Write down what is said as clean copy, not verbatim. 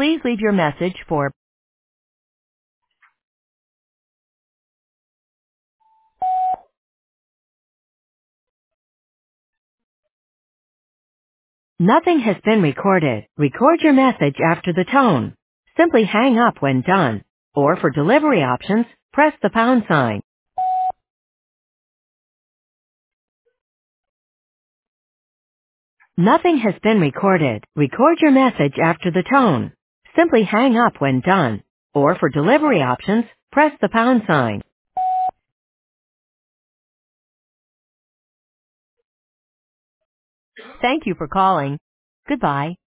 Please leave your message for nothing has been recorded. Record your message after the tone. Simply hang up when done. Or for delivery options, press the pound sign. Nothing has been recorded. Record your message after the tone. Simply hang up when done. Or for delivery options, press the pound sign. Thank you for calling. Goodbye.